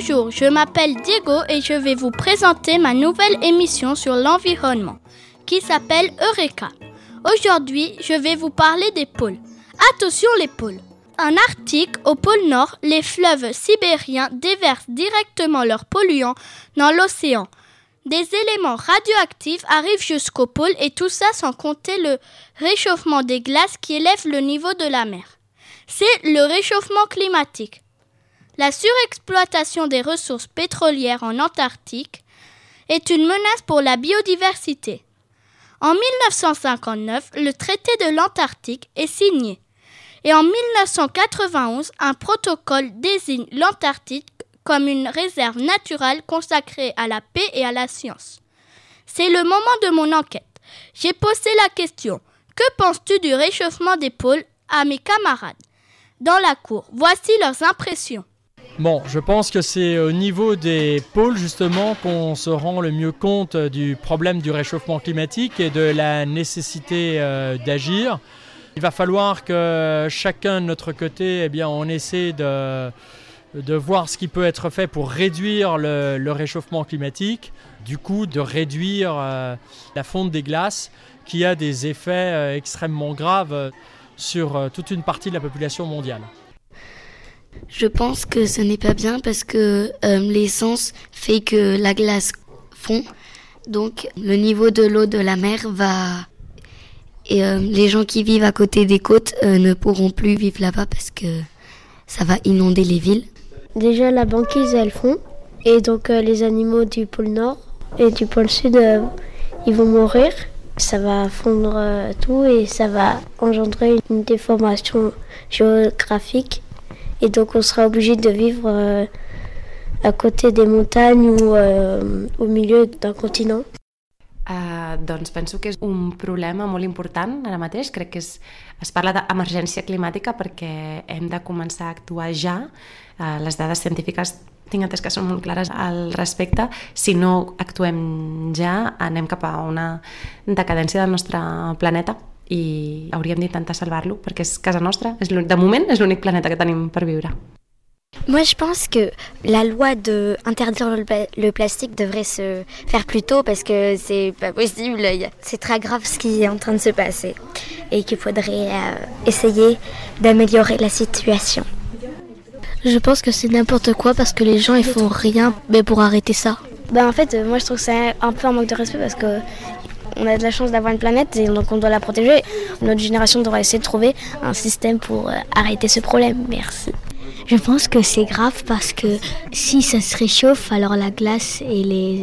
Bonjour, je m'appelle Diego et je vais vous présenter ma nouvelle émission sur l'environnement qui s'appelle Eureka. Aujourd'hui, je vais vous parler des pôles. Attention les pôles. En Arctique, au pôle Nord, les fleuves sibériens déversent directement leurs polluants dans l'océan. Des éléments radioactifs arrivent jusqu'au pôle et tout ça sans compter le réchauffement des glaces qui élève le niveau de la mer. C'est le réchauffement climatique. La surexploitation des ressources pétrolières en Antarctique est une menace pour la biodiversité. En 1959, le traité de l'Antarctique est signé. Et en 1991, un protocole désigne l'Antarctique comme une réserve naturelle consacrée à la paix et à la science. C'est le moment de mon enquête. J'ai posé la question « Que penses-tu du réchauffement des pôles ?» à mes camarades. Dans la cour, voici leurs impressions. Bon, je pense que c'est au niveau des pôles justement qu'on se rend le mieux compte du problème du réchauffement climatique et de la nécessité d'agir. Il va falloir que chacun de notre côté, on essaie de voir ce qui peut être fait pour réduire le réchauffement climatique, du coup de réduire la fonte des glaces qui a des effets extrêmement graves sur toute une partie de la population mondiale. Je pense que ce n'est pas bien parce que l'essence fait que la glace fond. Donc le niveau de l'eau de la mer va... Et les gens qui vivent à côté des côtes ne pourront plus vivre là-bas parce que ça va inonder les villes. Déjà la banquise elle fond et donc les animaux du pôle Nord et du pôle Sud ils vont mourir. Ça va fondre tout et ça va engendrer une déformation géographique. Et donc on sera obligé de vivre à côté des montagnes ou au milieu d'un continent. Doncs penso que és un problema molt important ara mateix. Crec que es parla d'emergència climàtica perquè hem de començar a actuar ja. Les dades científiques tinc entès que són molt clares al respecte. Si no actuem ja, anem cap a una decadència del nostre planeta i hauríem d'intentar salvar-lo perquè és casa nostra. De moment és l'únic planeta que tenim per viure. Moi, je pense que la loi d'interdire le plastique devrait se faire plus tôt parce que c'est pas possible, c'est très grave ce qui est en train de se passer et qu'il faudrait essayer d'améliorer la situation. Je pense que c'est n'importe quoi parce que les gens ils font rien pour arrêter ça. En fait, moi je trouve que c'est un peu un manque de respect parce que on a de la chance d'avoir une planète et donc on doit la protéger. Notre génération devrait essayer de trouver un système pour arrêter ce problème. Merci. Je pense que c'est grave parce que si ça se réchauffe, alors la glace et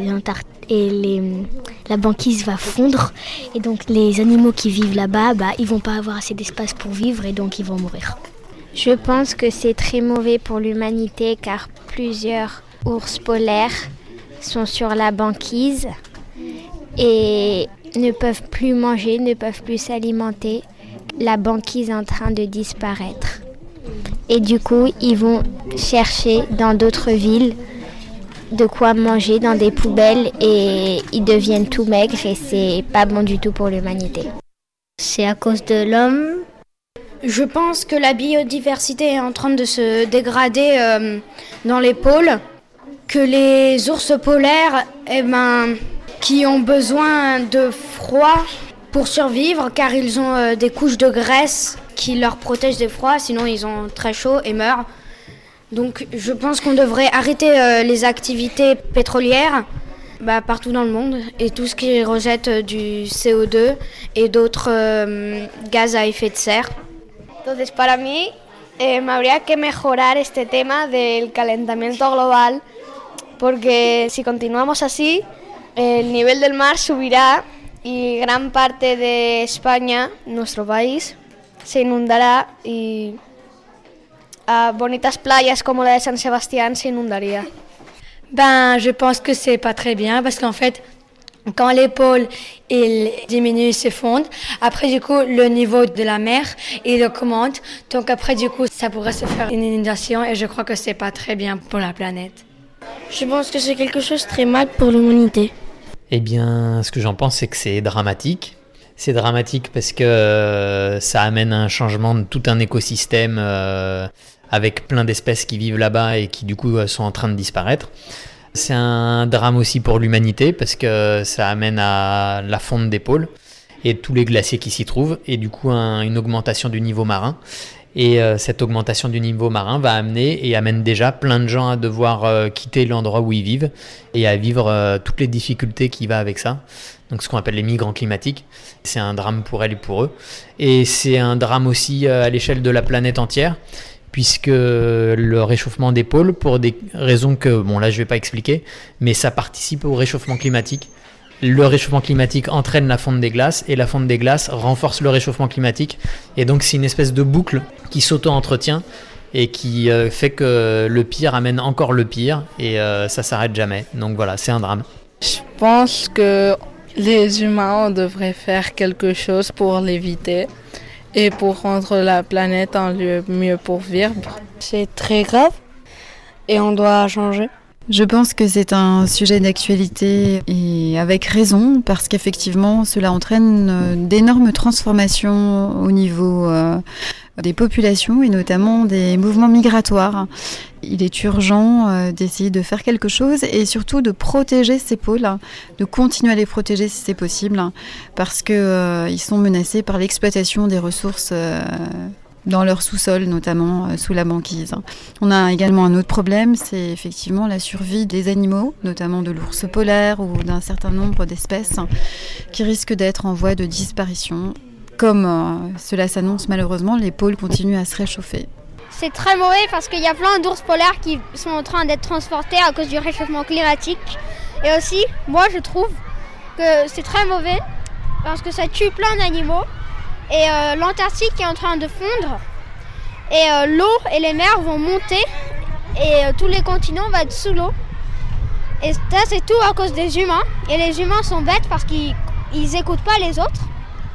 la banquise va fondre et donc les animaux qui vivent là-bas, ils vont pas avoir assez d'espace pour vivre et donc ils vont mourir. Je pense que c'est très mauvais pour l'humanité car plusieurs ours polaires sont sur la banquise et ne peuvent plus manger, ne peuvent plus s'alimenter. La banquise est en train de disparaître. Et du coup, ils vont chercher dans d'autres villes de quoi manger dans des poubelles et ils deviennent tout maigres et c'est pas bon du tout pour l'humanité. C'est à cause de l'homme. Je pense que la biodiversité est en train de se dégrader dans les pôles, que les ours polaires qui ont besoin de froid pour survivre car ils ont des couches de graisse qui leur protègent des froids, sinon ils ont très chaud et meurent. Donc je pense qu'on devrait arrêter les activités pétrolières partout dans le monde et tout ce qui rejette du CO2 et d'autres gaz à effet de serre. Entonces, para mí, habría que mejorar este tema del calentamiento global porque si continuamos así, el nivel del mar subirá y gran parte de España, nuestro país, se inundará y bonitas playas como la de San Sebastián se inundaría. Je pense que c'est pas très bien parce qu'en fait, quand les pôles ils diminuent, se fondent, après du coup le niveau de la mer il augmente, donc après du coup ça pourrait se faire une inondation et je crois que c'est pas très bien pour la planète. Je pense que c'est quelque chose de très mal pour l'humanité. Eh bien, ce que j'en pense, c'est que c'est dramatique. C'est dramatique parce que ça amène un changement de tout un écosystème à avec plein d'espèces qui vivent là-bas et qui du coup sont en train de disparaître. C'est un drame aussi pour l'humanité parce que ça amène à la fonte des pôles et tous les glaciers qui s'y trouvent et du coup une augmentation du niveau marin. Et cette augmentation du niveau marin va amener et amène déjà plein de gens à devoir quitter l'endroit où ils vivent et à vivre toutes les difficultés qui vont avec ça. Donc ce qu'on appelle les migrants climatiques. C'est un drame pour elles et pour eux. Et c'est un drame aussi à l'échelle de la planète entière, puisque le réchauffement des pôles, pour des raisons que, bon là je ne vais pas expliquer, mais ça participe au réchauffement climatique. Le réchauffement climatique entraîne la fonte des glaces et la fonte des glaces renforce le réchauffement climatique. Et donc c'est une espèce de boucle qui s'auto-entretient et qui fait que le pire amène encore le pire et ça s'arrête jamais. Donc voilà, c'est un drame. Je pense que les humains devraient faire quelque chose pour l'éviter et pour rendre la planète un lieu mieux pour vivre. C'est très grave et on doit changer. Je pense que c'est un sujet d'actualité et avec raison parce qu'effectivement cela entraîne d'énormes transformations au niveau des populations et notamment des mouvements migratoires. Il est urgent d'essayer de faire quelque chose et surtout de protéger ces pôles, de continuer à les protéger si c'est possible parce qu'ils sont menacés par l'exploitation des ressources dans leur sous-sol, notamment sous la banquise. On a également un autre problème, c'est effectivement la survie des animaux, notamment de l'ours polaire ou d'un certain nombre d'espèces qui risquent d'être en voie de disparition. Comme cela s'annonce malheureusement, les pôles continuent à se réchauffer. C'est très mauvais parce qu'il y a plein d'ours polaires qui sont en train d'être transportés à cause du réchauffement climatique. Et aussi, moi je trouve que c'est très mauvais parce que ça tue plein d'animaux. Et l'Antarctique est en train de fondre et l'eau et les mers vont monter et tous les continents vont être sous l'eau. Et ça c'est tout à cause des humains. Et les humains sont bêtes parce qu'ils n'écoutent pas les autres.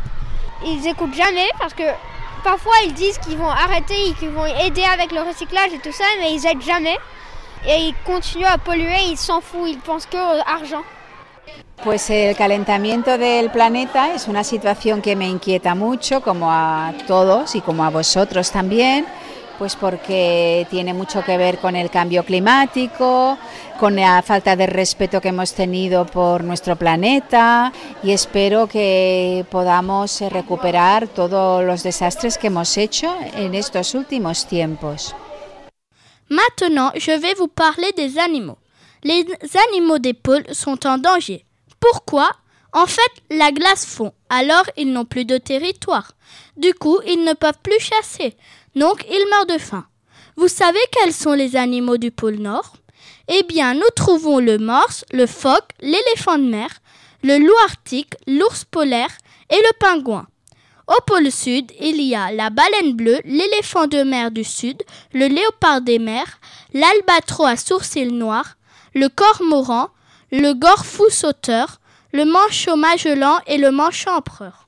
Ils n'écoutent jamais parce que parfois ils disent qu'ils vont arrêter et qu'ils vont aider avec le recyclage et tout ça, mais ils aident jamais. Et ils continuent à polluer, ils s'en foutent, ils pensent qu'à argent. Pues el calentamiento del planeta es una situación que me inquieta mucho, como a todos y como a vosotros también, pues porque tiene mucho que ver con el cambio climático, con la falta de respeto que hemos tenido por nuestro planeta y espero que podamos recuperar todos los desastres que hemos hecho en estos últimos tiempos. Maintenant, je vais vous parler des animaux. Les animaux des pôles sont en danger. Pourquoi ? En fait, la glace fond, alors ils n'ont plus de territoire. Du coup, ils ne peuvent plus chasser, donc ils meurent de faim. Vous savez quels sont les animaux du pôle Nord ? Eh bien, nous trouvons le morse, le phoque, l'éléphant de mer, le loup arctique, l'ours polaire et le pingouin. Au pôle Sud, il y a la baleine bleue, l'éléphant de mer du Sud, le léopard des mers, l'albatros à sourcils noirs, le cormoran, le gorfou sauteur, le manchot magellan et le manchot empereur.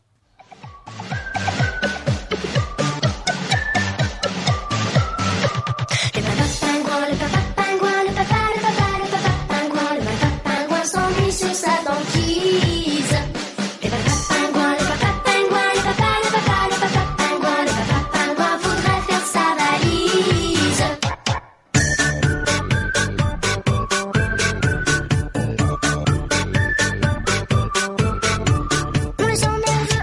Le papa pingouin s'ennuie sur sa banquise. Le papa pingouin voudrait faire sa valise. Plus on est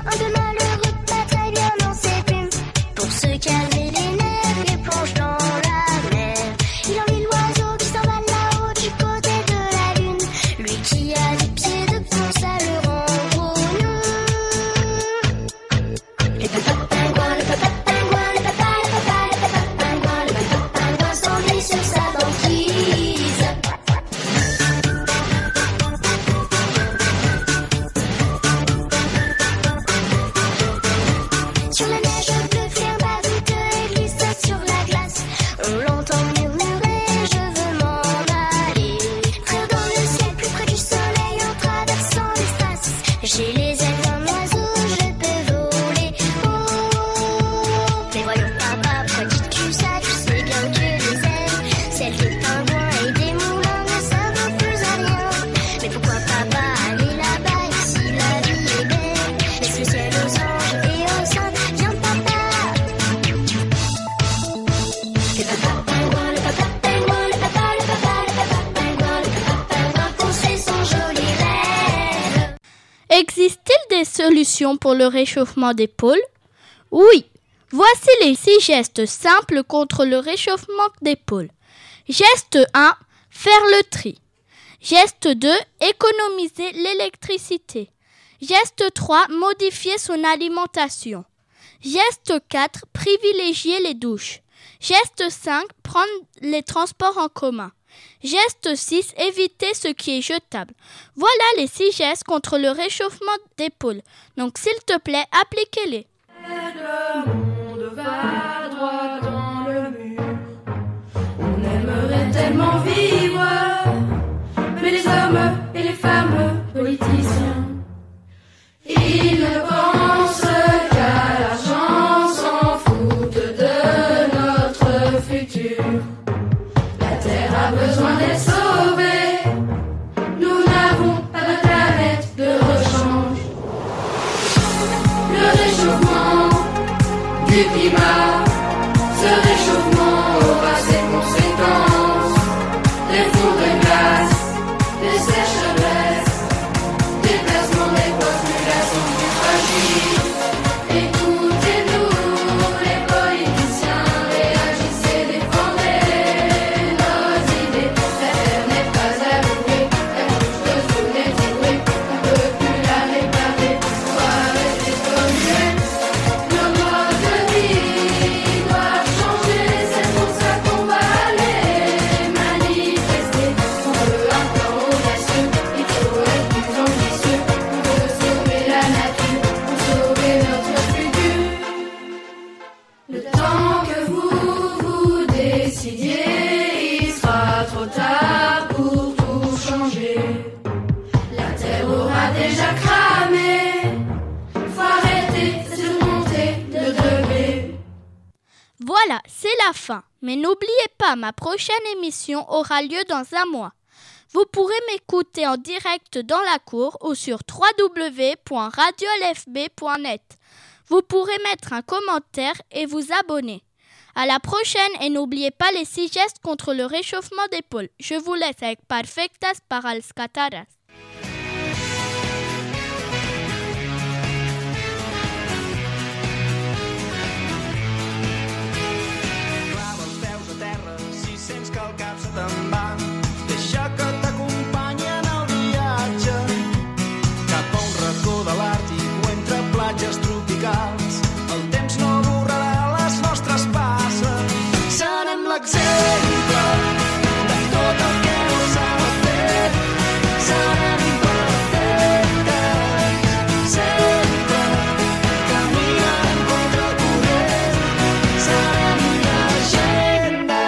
des solutions pour le réchauffement des pôles? Oui, voici les 6 gestes simples contre le réchauffement des pôles. Geste 1, faire le tri. Geste 2, économiser l'électricité. Geste 3, modifier son alimentation. Geste 4, privilégier les douches. Geste 5, prendre les transports en commun. Geste 6, éviter ce qui est jetable. Voilà les 6 gestes contre le réchauffement des pôles. Donc s'il te plaît, appliquez-les. Le monde va droit dans le mur. On aimerait tellement vivre, mais les hommes et les femmes politiciens, ils ne pensent qu'à l'argent, s'en foutent de notre futur. La Terre a besoin d'être sauvée. Nous n'avons pas de planète de rechange. Le réchauffement du climat, ce réchauffement aura ses conséquences. Des fonds de glace, des sécheresses, déplacement des populations plus fragiles. Écoutez-nous, les politiciens, réagissez, défendez nos idées. La Terre n'est pas à louer, elle bouge dessous les trouées. On ne peut plus la réparer, on va arrêter de polluer. Nos modes de vie doivent changer, c'est pour ça qu'on va aller manifester. On veut un plan audacieux, il faut être plus ambitieux. On veut sauver la nature, pour sauver notre futur. Le temps que vous décidiez, il sera trop tard pour tout changer. La Terre aura déjà cramé. Faut arrêter cette montée de degrés. Voilà, c'est la fin. Mais n'oubliez pas, ma prochaine émission aura lieu dans un mois. Vous pourrez m'écouter en direct dans la cour ou sur www.radiolfb.net. Vous pourrez mettre un commentaire et vous abonner. À la prochaine et n'oubliez pas les 6 gestes contre le réchauffement des pôles. Je vous laisse avec Perfectas para els Cataras. Clava els peus a terra si sents que el cap se te'n va. Deixa que t'acompanyi en el viatge cap a un racó de l'Àrtic o entre platges tropicals. El temps no borrarà les nostres passes. Serem l'exemple de tot el que no s'ha de fer. Serem imperfectes, sempre caminant contra corrent. Serem l'agenda.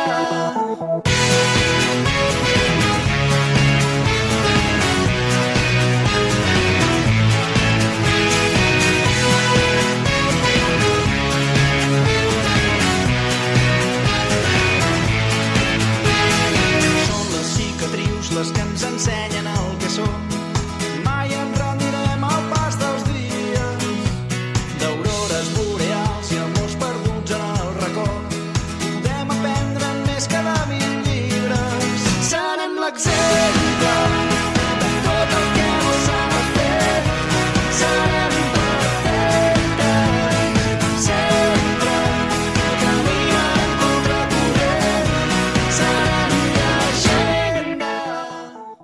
Són les cicatrius les que ens ensenyen el que som. Mai ens rendirem al pas dels dies d'aurores boreals i amors perduts en el record. Podem aprendre més que de 1000 llibres. Serem l'exemple